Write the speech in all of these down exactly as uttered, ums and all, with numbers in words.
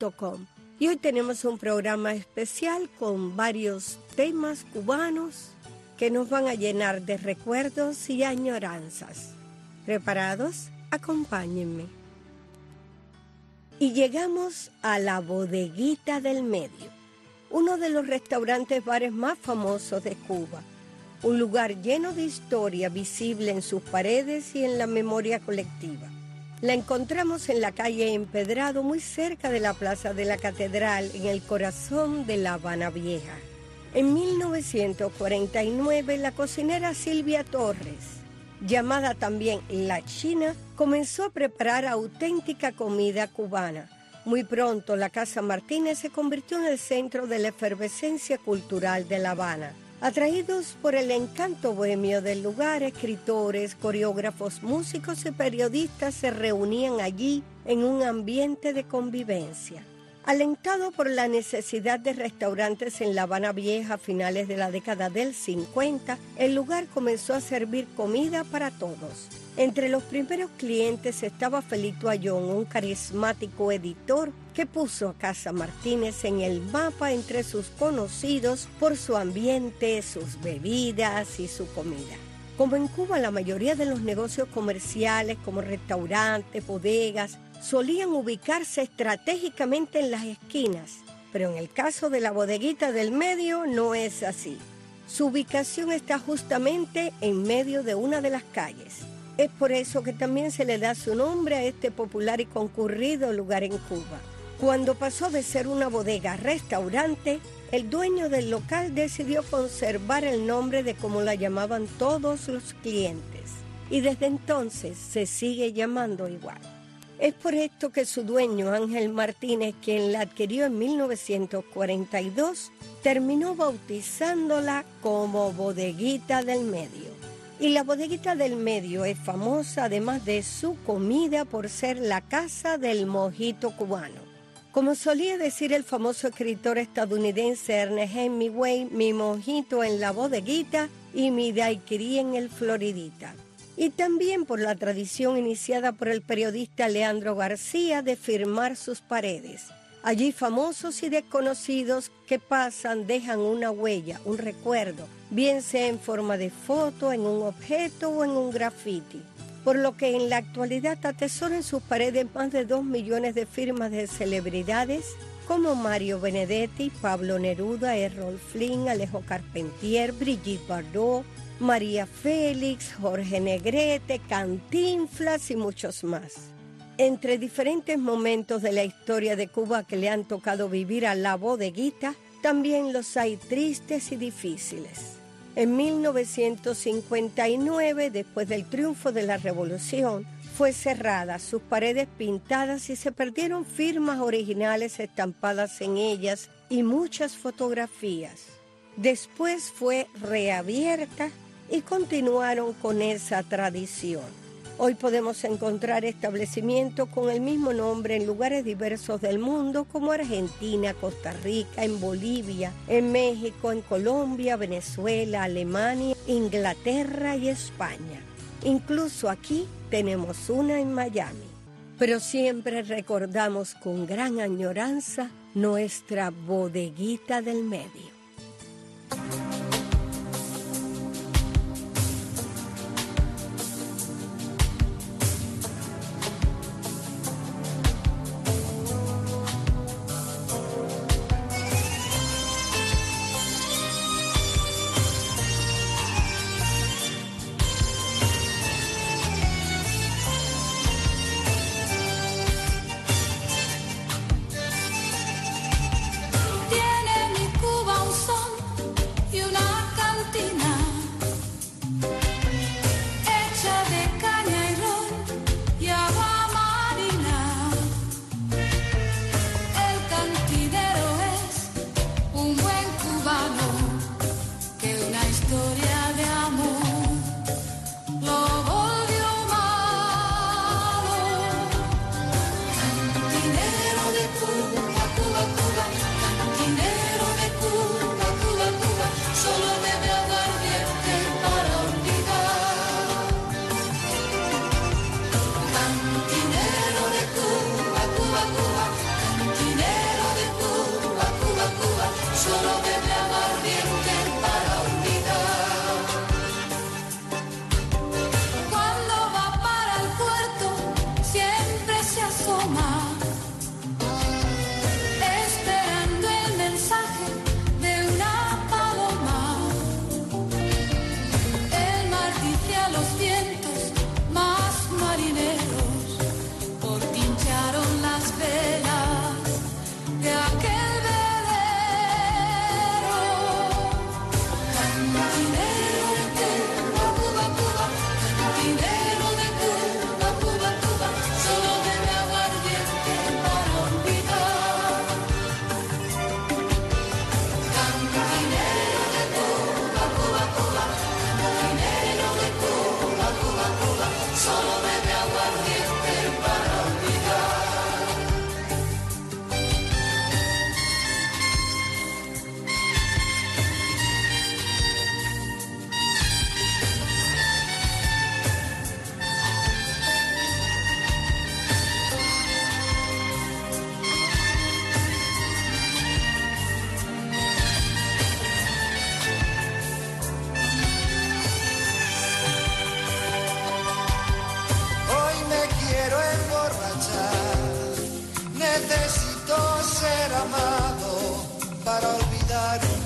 punto com. Y hoy tenemos un programa especial con varios temas cubanos que nos van a llenar de recuerdos y añoranzas. ¿Preparados? Acompáñenme. Y llegamos a la Bodeguita del Medio, uno de los restaurantes bares más famosos de Cuba. Un lugar lleno de historia visible en sus paredes y en la memoria colectiva. La encontramos en la calle Empedrado, muy cerca de la Plaza de la Catedral, en el corazón de La Habana Vieja. En mil novecientos cuarenta y nueve, la cocinera Silvia Torres, llamada también La China, comenzó a preparar auténtica comida cubana. Muy pronto, la Casa Martínez se convirtió en el centro de la efervescencia cultural de La Habana. Atraídos por el encanto bohemio del lugar, escritores, coreógrafos, músicos y periodistas se reunían allí en un ambiente de convivencia. Alentado por la necesidad de restaurantes en La Habana Vieja a finales de la década del cincuenta, el lugar comenzó a servir comida para todos. Entre los primeros clientes estaba Felito Ayón, un carismático editor que puso a Casa Martínez en el mapa entre sus conocidos por su ambiente, sus bebidas y su comida. Como en Cuba, la mayoría de los negocios comerciales, como restaurantes, bodegas, solían ubicarse estratégicamente en las esquinas, pero en el caso de la Bodeguita del Medio no es así. Su ubicación está justamente en medio de una de las calles. Es por eso que también se le da su nombre a este popular y concurrido lugar en Cuba. Cuando pasó de ser una bodega a restaurante, el dueño del local decidió conservar el nombre de como la llamaban todos los clientes, y desde entonces se sigue llamando igual. Es por esto que su dueño, Ángel Martínez, quien la adquirió en mil novecientos cuarenta y dos, terminó bautizándola como Bodeguita del Medio. Y la Bodeguita del Medio es famosa, además de su comida, por ser la casa del mojito cubano. Como solía decir el famoso escritor estadounidense Ernest Hemingway, mi mojito en la bodeguita y mi daiquiri en el Floridita. Y también por la tradición iniciada por el periodista Leandro García de firmar sus paredes. Allí famosos y desconocidos que pasan dejan una huella, un recuerdo, bien sea en forma de foto, en un objeto o en un graffiti. Por lo que en la actualidad atesora en sus paredes más de dos millones de firmas de celebridades como Mario Benedetti, Pablo Neruda, Errol Flynn, Alejo Carpentier, Brigitte Bardot, María Félix, Jorge Negrete, Cantinflas y muchos más. Entre diferentes momentos de la historia de Cuba que le han tocado vivir a la bodeguita, también los hay tristes y difíciles. En mil novecientos cincuenta y nueve, después del triunfo de la Revolución, fue cerrada, sus paredes pintadas y se perdieron firmas originales estampadas en ellas y muchas fotografías. Después fue reabierta y continuaron con esa tradición. Hoy podemos encontrar establecimientos con el mismo nombre en lugares diversos del mundo como Argentina, Costa Rica, en Bolivia, en México, en Colombia, Venezuela, Alemania, Inglaterra y España. Incluso aquí tenemos una en Miami. Pero siempre recordamos con gran añoranza nuestra Bodeguita del Medio. Tiene mi Cuba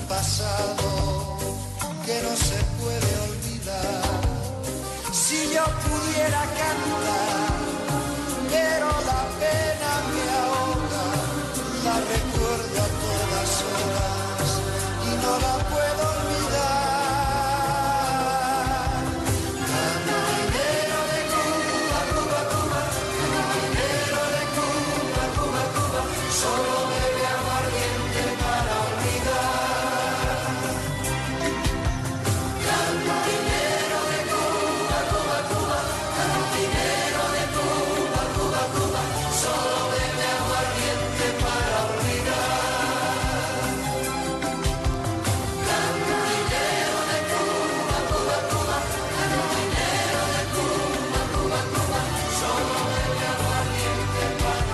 pasado que no se puede olvidar. Si yo pudiera cantar, pero la pena me ahoga, la recuerdo a todas horas y no la puedo olvidar. Cantinero de Cuba, Cuba, Cuba, cantinero de Cuba, Cuba, Cuba, solo bebe aguardiente para olvidar. Cantinero de Cuba, Cuba, Cuba, cantinero de Cuba, Cuba, Cuba, solo bebe aguardiente para olvidar. Cantinero de Cuba, Cuba, Cuba, cantinero de Cuba, Cuba, Cuba, solo bebe aguardiente para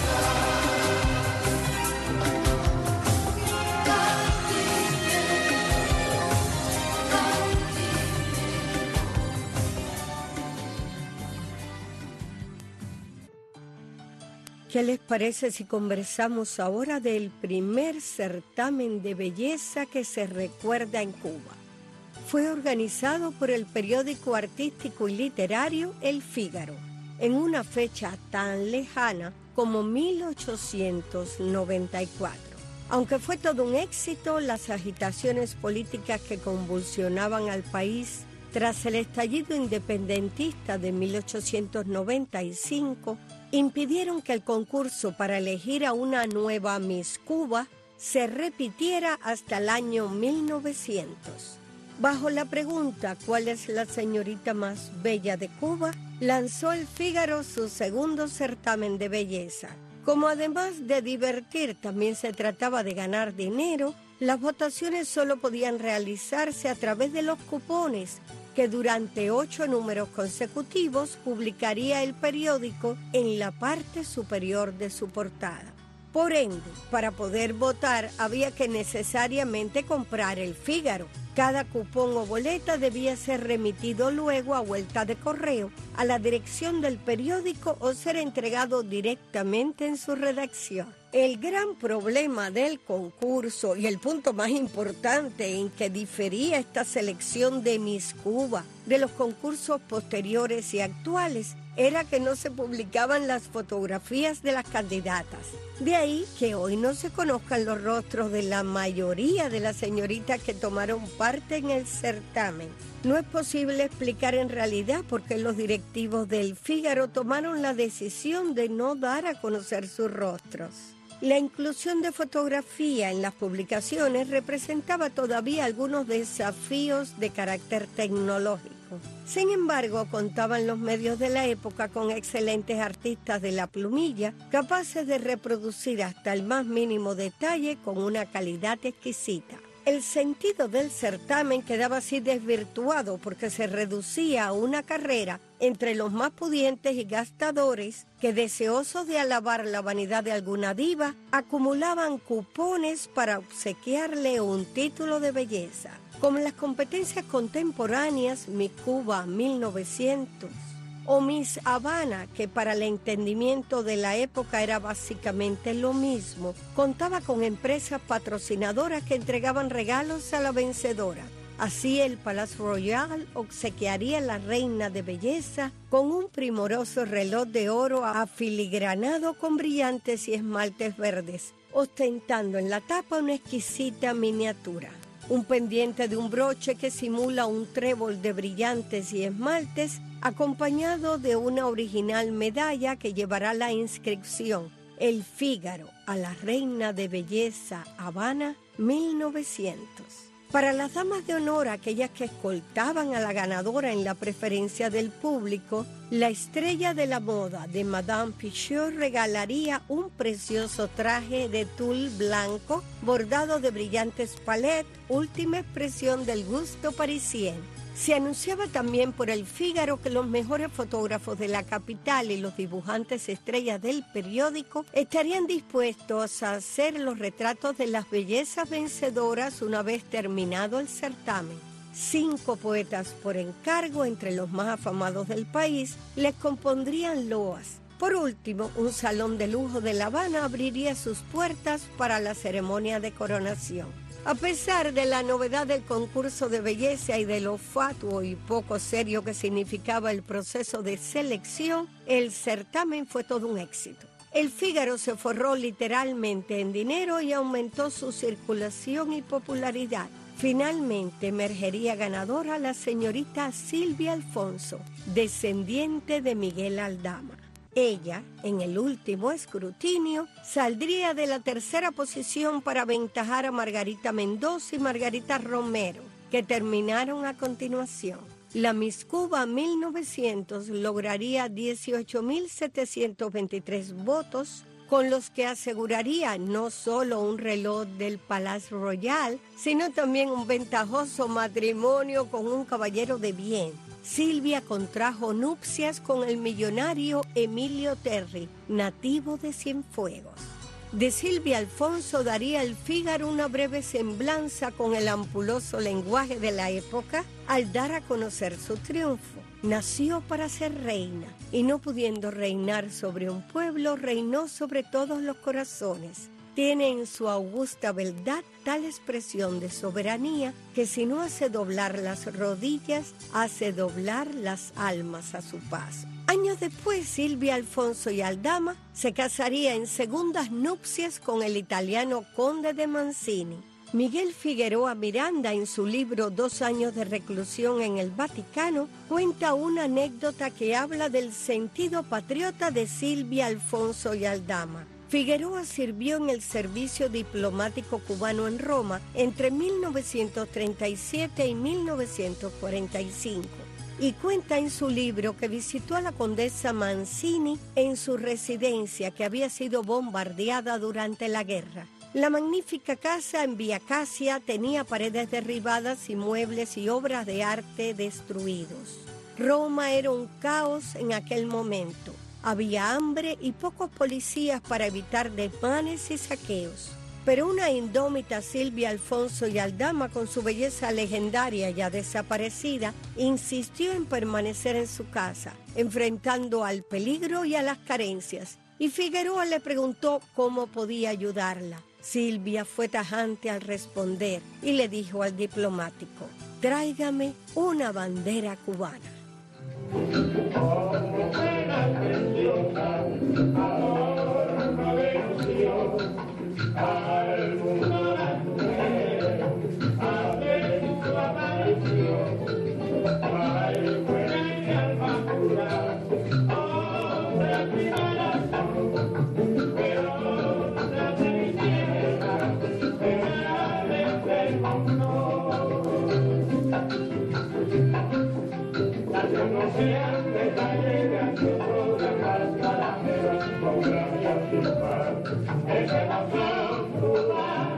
¿Qué les parece si conversamos ahora del primer certamen de belleza que se recuerda en Cuba? Fue organizado por el periódico artístico y literario El Fígaro, en una fecha tan lejana como mil ochocientos noventa y cuatro. Aunque fue todo un éxito, las agitaciones políticas que convulsionaban al país tras el estallido independentista de mil ochocientos noventa y cinco impidieron que el concurso para elegir a una nueva Miss Cuba se repitiera hasta el año mil novecientos. Bajo la pregunta ¿cuál es la señorita más bella de Cuba?, lanzó El Fígaro su segundo certamen de belleza. Como además de divertir también se trataba de ganar dinero, las votaciones solo podían realizarse a través de los cupones que durante ocho números consecutivos publicaría el periódico en la parte superior de su portada. Por ende, para poder votar había que necesariamente comprar El Fígaro. Cada cupón o boleta debía ser remitido luego a vuelta de correo a la dirección del periódico o ser entregado directamente en su redacción. El gran problema del concurso y el punto más importante en que difería esta selección de Miss Cuba de los concursos posteriores y actuales era que no se publicaban las fotografías de las candidatas. De ahí que hoy no se conozcan los rostros de la mayoría de las señoritas que tomaron parte en el certamen. No es posible explicar en realidad por qué los directivos del Fígaro tomaron la decisión de no dar a conocer sus rostros. La inclusión de fotografía en las publicaciones representaba todavía algunos desafíos de carácter tecnológico. Sin embargo, contaban los medios de la época con excelentes artistas de la plumilla, capaces de reproducir hasta el más mínimo detalle con una calidad exquisita. El sentido del certamen quedaba así desvirtuado porque se reducía a una carrera entre los más pudientes y gastadores que, deseosos de alabar la vanidad de alguna diva, acumulaban cupones para obsequiarle un título de belleza. Como en las competencias contemporáneas Miss Cuba mil novecientos o Miss Habana, que para el entendimiento de la época era básicamente lo mismo, contaba con empresas patrocinadoras que entregaban regalos a la vencedora. Así el Palace Royal obsequiaría a la reina de belleza con un primoroso reloj de oro afiligranado con brillantes y esmaltes verdes, ostentando en la tapa una exquisita miniatura. Un pendiente de un broche que simula un trébol de brillantes y esmaltes, acompañado de una original medalla que llevará la inscripción El Fígaro a la reina de belleza Habana mil novecientos. Para las damas de honor, aquellas que escoltaban a la ganadora en la preferencia del público, la estrella de la moda de Madame Pichot regalaría un precioso traje de tul blanco bordado de brillantes palettes, última expresión del gusto parisien. Se anunciaba también por El Fígaro que los mejores fotógrafos de la capital y los dibujantes estrellas del periódico estarían dispuestos a hacer los retratos de las bellezas vencedoras una vez terminado el certamen. Cinco poetas por encargo, entre los más afamados del país, les compondrían loas. Por último, un salón de lujo de La Habana abriría sus puertas para la ceremonia de coronación. A pesar de la novedad del concurso de belleza y de lo fatuo y poco serio que significaba el proceso de selección, el certamen fue todo un éxito. El Fígaro se forró literalmente en dinero y aumentó su circulación y popularidad. Finalmente emergería ganadora la señorita Silvia Alfonso, descendiente de Miguel Aldama. Ella, en el último escrutinio, saldría de la tercera posición para aventajar a Margarita Mendoza y Margarita Romero, que terminaron a continuación. La Miss Cuba mil novecientos lograría dieciocho mil setecientos veintitrés votos, con los que aseguraría no solo un reloj del Palace Royal, sino también un ventajoso matrimonio con un caballero de bien. Silvia contrajo nupcias con el millonario Emilio Terry, nativo de Cienfuegos. De Silvia Alfonso daría el Fígaro una breve semblanza con el ampuloso lenguaje de la época al dar a conocer su triunfo. Nació para ser reina y no pudiendo reinar sobre un pueblo, reinó sobre todos los corazones. Tiene en su augusta beldad tal expresión de soberanía que si no hace doblar las rodillas, hace doblar las almas a su paso. Años después, Silvia Alfonso y Aldama se casaría en segundas nupcias con el italiano conde de Mancini. Miguel Figueroa Miranda, en su libro Dos años de reclusión en el Vaticano, cuenta una anécdota que habla del sentido patriota de Silvia Alfonso y Aldama. Figueroa sirvió en el servicio diplomático cubano en Roma entre mil novecientos treinta y siete y mil novecientos cuarenta y cinco. Y cuenta en su libro que visitó a la condesa Mancini en su residencia que había sido bombardeada durante la guerra. La magnífica casa en Vía Casia tenía paredes derribadas y muebles y obras de arte destruidos. Roma era un caos en aquel momento. Había hambre y pocos policías para evitar desmanes y saqueos. Pero una indómita Silvia Alfonso y Aldama, con su belleza legendaria ya desaparecida, insistió en permanecer en su casa, enfrentando al peligro y a las carencias. Y Figueroa le preguntó cómo podía ayudarla. Silvia fue tajante al responder y le dijo al diplomático: tráigame una bandera cubana. Esa emoción cubana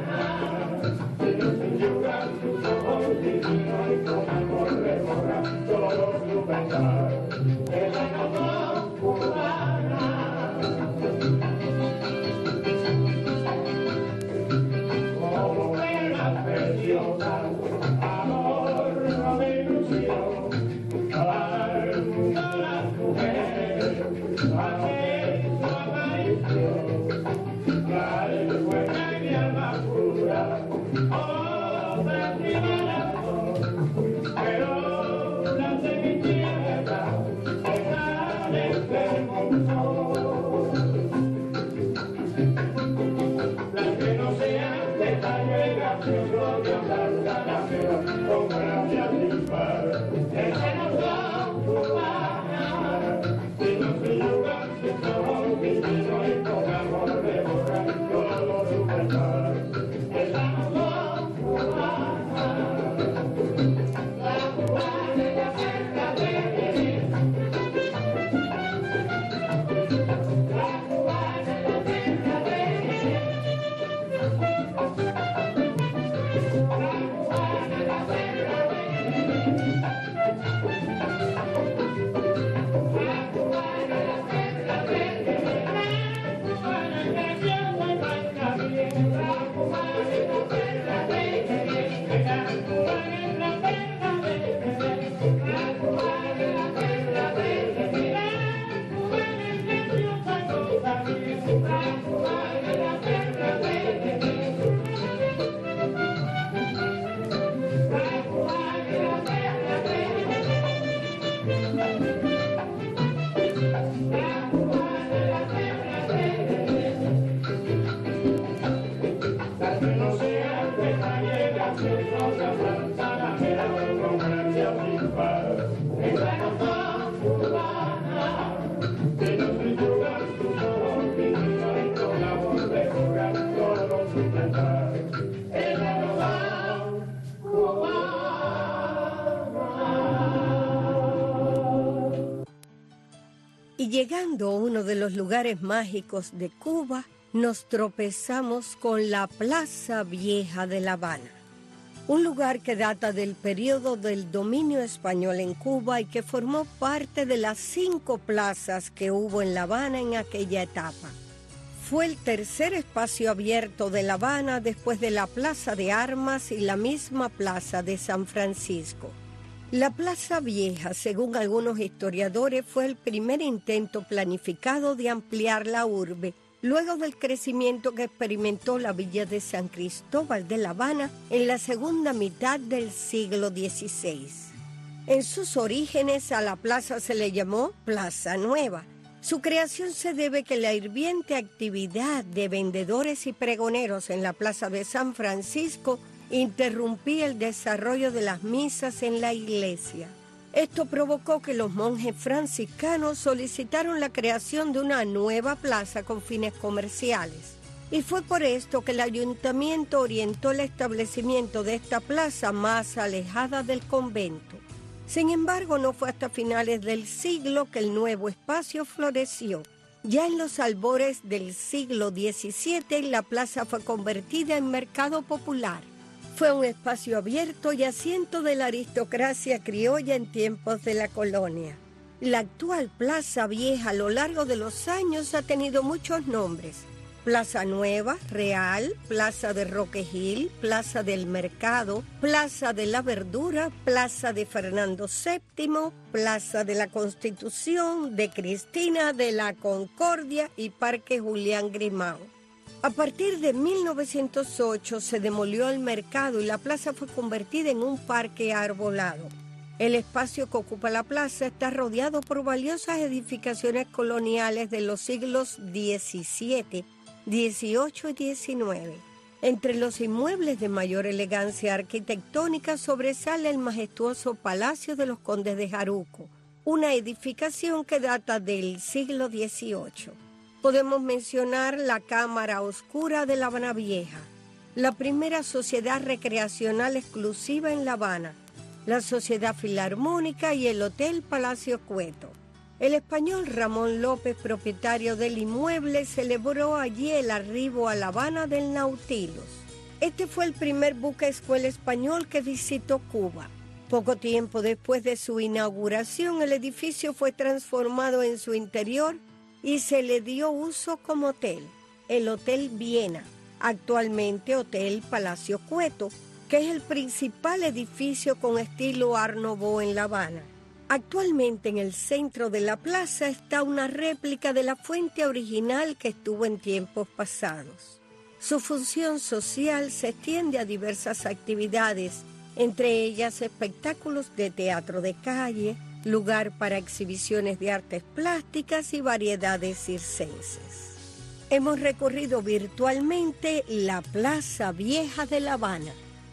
Y llegando a uno de los lugares mágicos de Cuba, nos tropezamos con la Plaza Vieja de La Habana, un lugar que data del periodo del dominio español en Cuba y que formó parte de las cinco plazas que hubo en La Habana en aquella etapa. Fue el tercer espacio abierto de La Habana después de la Plaza de Armas y la misma Plaza de San Francisco. La Plaza Vieja, según algunos historiadores, fue el primer intento planificado de ampliar la urbe, luego del crecimiento que experimentó la villa de San Cristóbal de La Habana en la segunda mitad del siglo dieciséis. En sus orígenes a la plaza se le llamó Plaza Nueva. Su creación se debe que la hirviente actividad de vendedores y pregoneros en la Plaza de San Francisco interrumpía el desarrollo de las misas en la iglesia. Esto provocó que los monjes franciscanos solicitaron la creación de una nueva plaza con fines comerciales. Y fue por esto que el ayuntamiento orientó el establecimiento de esta plaza más alejada del convento. Sin embargo, no fue hasta finales del siglo que el nuevo espacio floreció. Ya en los albores del siglo diecisiete, la plaza fue convertida en mercado popular. Fue un espacio abierto y asiento de la aristocracia criolla en tiempos de la colonia. La actual Plaza Vieja a lo largo de los años ha tenido muchos nombres. Plaza Nueva, Real, Plaza de Roque Gil, Plaza del Mercado, Plaza de la Verdura, Plaza de Fernando séptimo, Plaza de la Constitución, de Cristina, de la Concordia y Parque Julián Grimao. A partir de mil novecientos ocho se demolió el mercado y la plaza fue convertida en un parque arbolado. El espacio que ocupa la plaza está rodeado por valiosas edificaciones coloniales de los siglos diecisiete, dieciocho y diecinueve. Entre los inmuebles de mayor elegancia arquitectónica sobresale el majestuoso Palacio de los Condes de Jaruco, una edificación que data del siglo dieciocho. Podemos mencionar la Cámara Oscura de La Habana Vieja, la primera sociedad recreacional exclusiva en La Habana, la Sociedad Filarmónica y el Hotel Palacio Cueto. El español Ramón López, propietario del inmueble, celebró allí el arribo a La Habana del Nautilus. Este fue el primer buque escuela español que visitó Cuba. Poco tiempo después de su inauguración, el edificio fue transformado en su interior y se le dio uso como hotel, el Hotel Viena, actualmente Hotel Palacio Cueto, que es el principal edificio con estilo Art Nouveau en La Habana. Actualmente en el centro de la plaza está una réplica de la fuente original que estuvo en tiempos pasados. Su función social se extiende a diversas actividades, entre ellas espectáculos de teatro de calle, lugar para exhibiciones de artes plásticas y variedades circenses. Hemos recorrido virtualmente la Plaza Vieja de La Habana.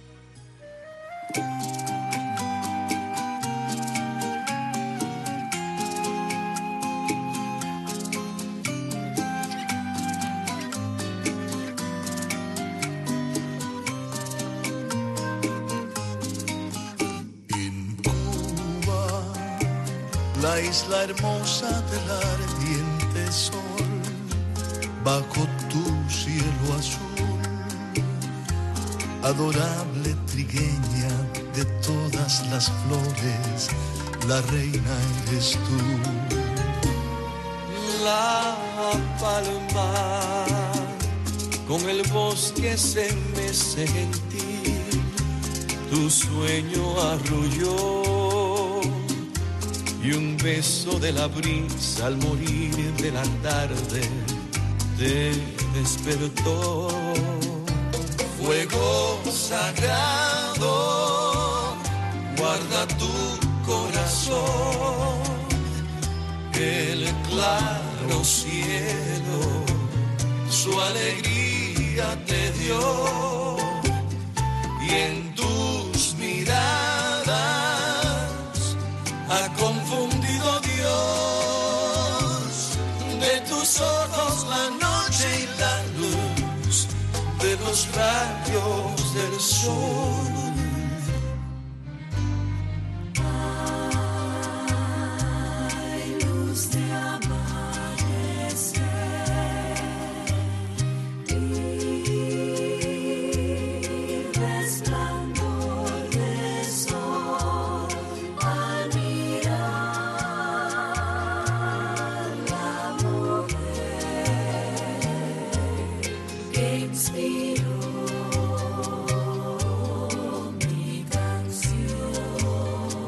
La isla hermosa del ardiente sol, bajo tu cielo azul, adorable trigueña de todas las flores, la reina eres tú. La palma con el bosque se mece gentil, tu sueño arrulló. Y un beso de la brisa al morir de la tarde te despertó. Fuego sagrado, guarda tu corazón, el claro cielo su alegría te dio, y en tus miradas ha confundido Dios de tus ojos la noche y la luz de los rayos del sol. Ay, luz de amanecer y resplandor de sol al mirar la mujer que inspiró mi canción.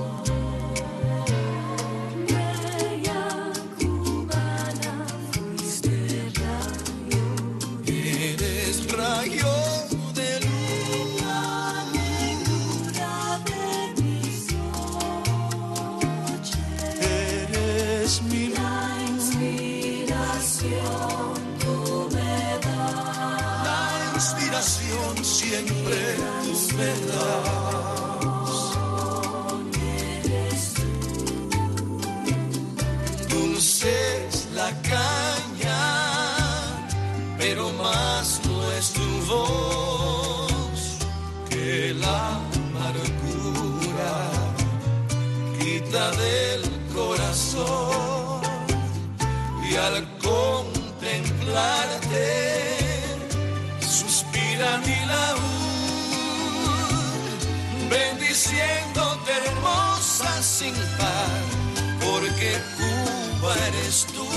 Bella cubana, fuiste rayo, Eres rayo de luz, la negrura de mis noches, eres mi luz. la inspiración tú me das. La inspiración siempre tú me das. Eres tú, Dulce es la caña, pero más no es tu voz que la amargura quita del corazón. Y al contemplarte suspira mi laúd, bendiciéndote hermosa sin par, porque Cuba eres tú.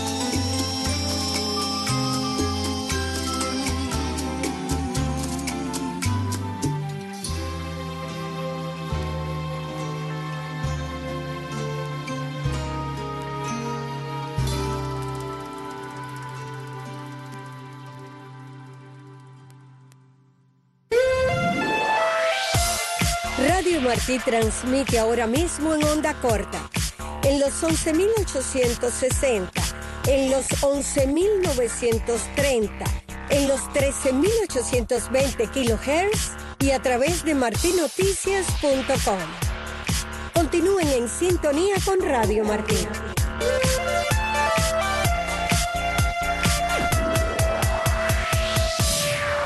Radio Martí transmite ahora mismo en onda corta, en los once mil ochocientos sesenta, en los once mil novecientos treinta, en los trece mil ochocientos veinte kilohertz y a través de martinoticias punto com. Continúen en sintonía con Radio Martí.